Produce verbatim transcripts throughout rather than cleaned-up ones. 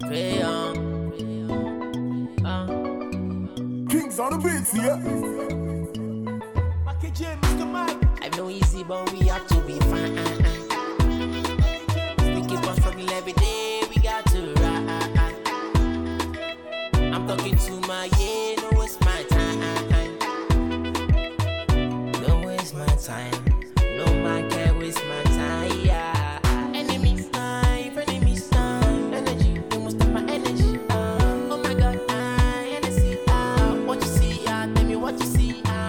Pray on. Uh. Kings on the beats, yeah. Mister Mike. I know easy, but we have to be fine. We keep on struggling every day, we got to ride. I'm talking to my yeah, no waste my time. No waste my time. No man can waste my time. Yeah. Enemies life, enemies time. Energy, they must stop my energy. Uh, oh my God, I Hennessy. Uh, what you see? Uh, tell me what you see. Uh,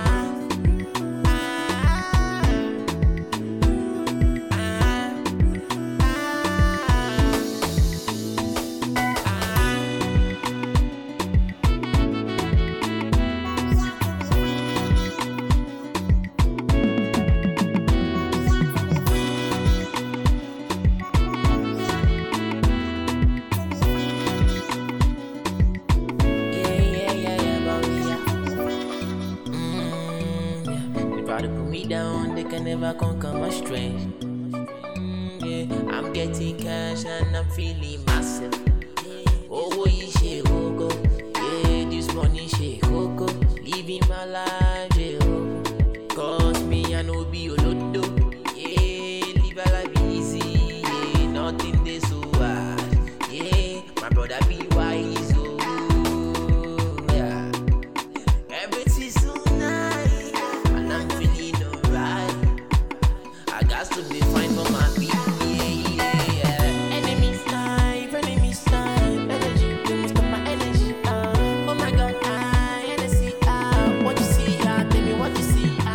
try to put me down, they can never conquer my strength. Mm, yeah. I'm getting cash and I'm feeling myself. Oh, oh, you shake, go, go. Yeah, this money shake, go, go. Living my life, yeah, oh. Cause me, I know be a lodo. Yeah, live a life easy. Yeah, nothing they so hard. Yeah, my brother be wise, oh. Yeah, everything's so nice. And I'm feeling alright. I got to be fine for my people, yeah, yeah, yeah. Enemies life, enemies life. Energy, they must stop my energy. Uh, oh my God, I Hennessy. Uh, what you see? Uh, tell me what you see. Uh,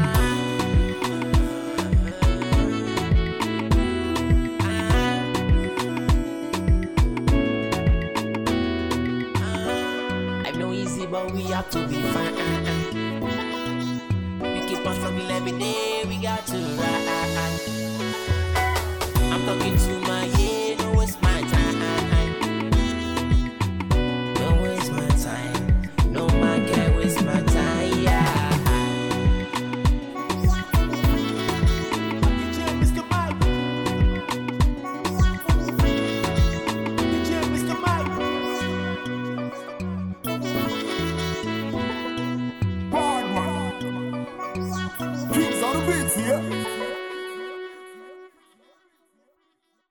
uh, I know easy, but we have to be fine. We keep on struggling every day, we got to ride. I'm talking to my